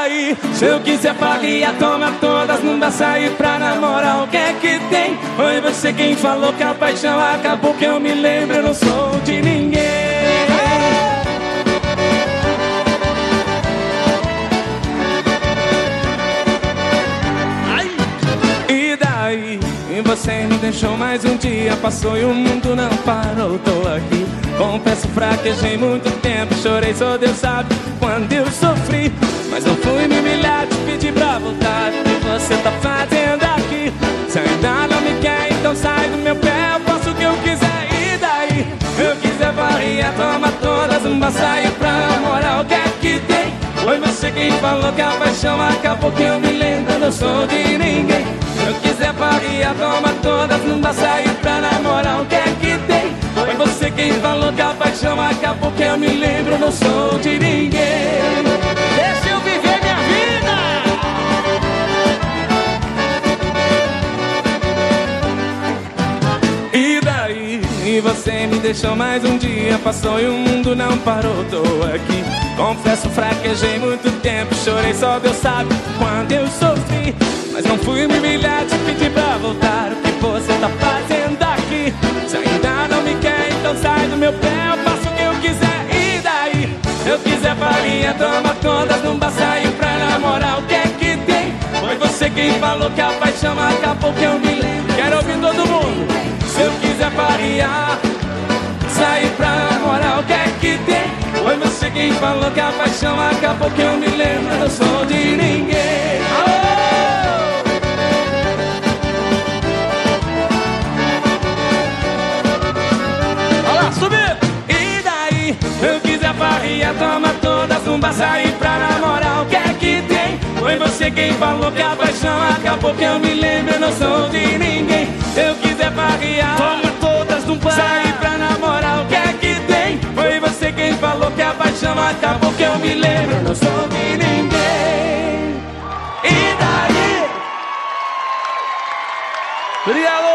daí? Se eu quiser farria, toma todas, não dá sair pra namorar. O que é que tem? Foi você quem falou que a paixão acabou. Que eu me lembro, eu não sou de ninguém. E você me deixou mais um dia, passou e o mundo não parou. Tô aqui, confesso, fraquejei muito tempo, chorei, só Deus sabe quando eu sofri. Mas não fui me humilhar, te pedir pra voltar. O que você tá fazendo aqui? Se ainda não me quer, então sai do meu pé, eu faço o que eu quiser. E daí? Eu quiser varrer, toma todas, não vai sair pra namorar. O que é que tem? Foi você quem falou que a paixão acabou. Que eu me lembro, eu não sou de ninguém. Eu quiser farria, toma todas, não dá sair pra namorar. O que é que tem? Foi você quem falou que a paixão acabou. Que eu me lembro, não sou de ninguém. Deixa eu viver minha vida. E daí? E você me deixou mais um dia, passou e o mundo não parou. Tô aqui, confesso, fraquejei muito tempo, chorei, só Deus sabe quando eu sofri. Mas não fui me humilhar, te pedir pra voltar. O que você tá fazendo aqui? Se ainda não me quer, então sai do meu pé, eu faço o que eu quiser. E daí? Eu quiser farinha, toma todas, não dá sair pra namorar. O que é que tem? Foi você quem falou que a paixão acabou. Que eu me lembro. Quero ouvir todo mundo. Se eu quiser farinha, sair pra namorar. O que é que tem? Foi você quem falou que a paixão acabou. Que eu me lembro, eu não sou de ninguém. Eu quiser farria, toma todas, não vai sair pra namorar. O que é que tem? Foi você quem falou que a paixão acabou. Que eu me lembro, eu não sou de ninguém. Eu quiser farria, toma todas, não vai sair pra namorar. O que é que tem? Foi você quem falou que a paixão acabou. Que eu me lembro, eu não sou de ninguém. E daí? Obrigado.